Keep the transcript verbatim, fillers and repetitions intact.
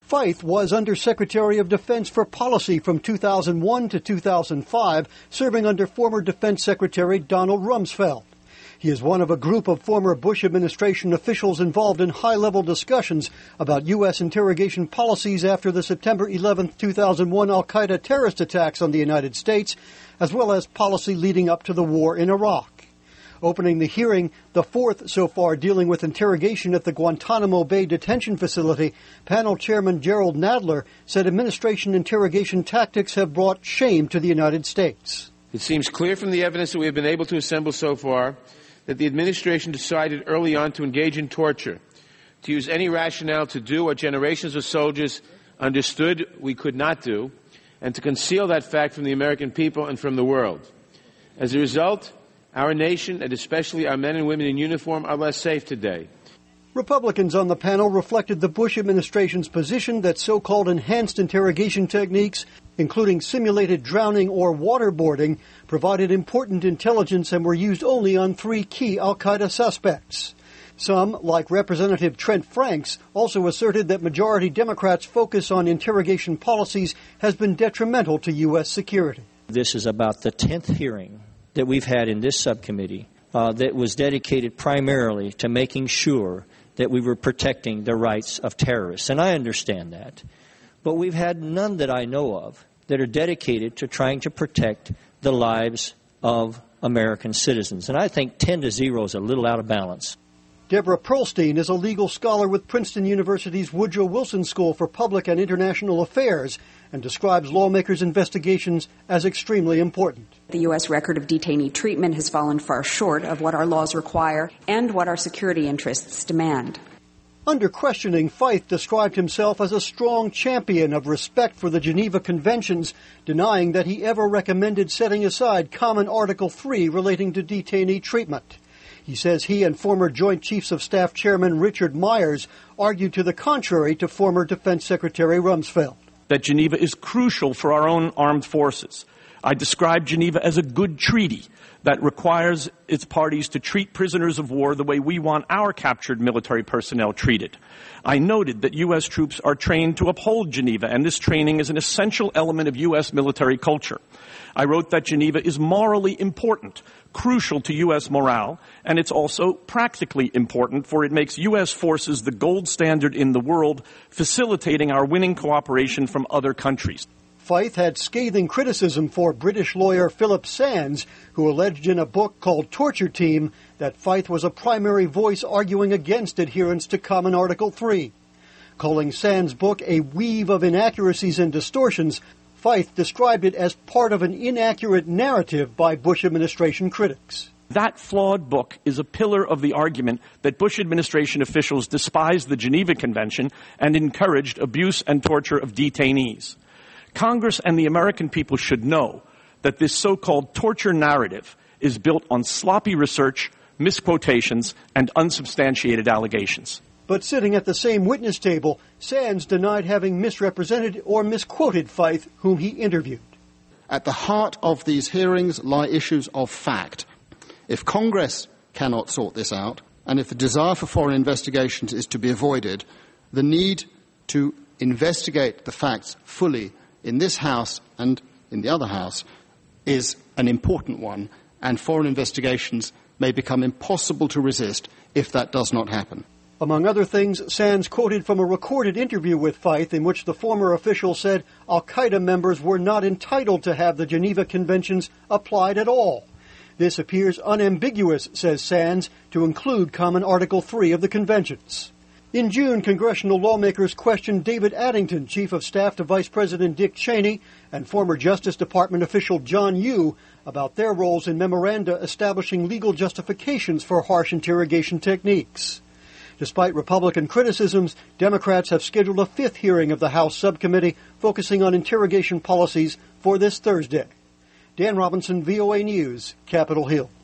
Feith was Undersecretary of Defense for Policy from two thousand one to two thousand five, serving under former Defense Secretary Donald Rumsfeld. He is one of a group of former Bush administration officials involved in high-level discussions about U S interrogation policies after the September eleventh, two thousand one al-Qaeda terrorist attacks on the United States, as well as policy leading up to the war in Iraq. Opening the hearing, the fourth so far dealing with interrogation at the Guantanamo Bay detention facility, panel chairman Gerald Nadler said administration interrogation tactics have brought shame to the United States. It seems clear from the evidence that we have been able to assemble so far that the administration decided early on to engage in torture, to use any rationale to do what generations of soldiers understood we could not do, and to conceal that fact from the American people and from the world. As a result, our nation, and especially our men and women in uniform, are less safe today. Republicans on the panel reflected the Bush administration's position that so-called enhanced interrogation techniques, including simulated drowning or waterboarding, provided important intelligence and were used only on three key al-Qaeda suspects. Some, like Representative Trent Franks, also asserted that majority Democrats' focus on interrogation policies has been detrimental to U S security. This is about the tenth hearing that we've had in this subcommittee uh, that was dedicated primarily to making sure that we were protecting the rights of terrorists. And I understand that. But we've had none that I know of that are dedicated to trying to protect the lives of American citizens. And I think ten to zero is a little out of balance. Deborah Pearlstein is a legal scholar with Princeton University's Woodrow Wilson School for Public and International Affairs and describes lawmakers' investigations as extremely important. The U S record of detainee treatment has fallen far short of what our laws require and what our security interests demand. Under questioning, Feith described himself as a strong champion of respect for the Geneva Conventions, denying that he ever recommended setting aside Common Article three relating to detainee treatment. He says he and former Joint Chiefs of Staff Chairman Richard Myers argued to the contrary to former Defense Secretary Rumsfeld. That Geneva is crucial for our own armed forces. I described Geneva as a good treaty that requires its parties to treat prisoners of war the way we want our captured military personnel treated. I noted that U S troops are trained to uphold Geneva, and this training is an essential element of U S military culture. I wrote that Geneva is morally important, crucial to U S morale, and it's also practically important, for it makes U S forces the gold standard in the world, facilitating our winning cooperation from other countries. Feith had scathing criticism for British lawyer Philip Sands, who alleged in a book called Torture Team that Feith was a primary voice arguing against adherence to Common Article three. Calling Sands' book a weave of inaccuracies and distortions, Feith described it as part of an inaccurate narrative by Bush administration critics. That flawed book is a pillar of the argument that Bush administration officials despised the Geneva Convention and encouraged abuse and torture of detainees. Congress and the American people should know that this so-called torture narrative is built on sloppy research, misquotations, and unsubstantiated allegations. But sitting at the same witness table, Sands denied having misrepresented or misquoted Feith, whom he interviewed. At the heart of these hearings lie issues of fact. If Congress cannot sort this out, and if the desire for foreign investigations is to be avoided, the need to investigate the facts fully in this House and in the other House is an important one, and foreign investigations may become impossible to resist if that does not happen. Among other things, Sands quoted from a recorded interview with Feith in which the former official said al-Qaeda members were not entitled to have the Geneva Conventions applied at all. This appears unambiguous, says Sands, to include Common Article three of the Conventions. In June, congressional lawmakers questioned David Addington, Chief of Staff to Vice President Dick Cheney, and former Justice Department official John Yoo about their roles in memoranda establishing legal justifications for harsh interrogation techniques. Despite Republican criticisms, Democrats have scheduled a fifth hearing of the House subcommittee focusing on interrogation policies for this Thursday. Dan Robinson, V O A News, Capitol Hill.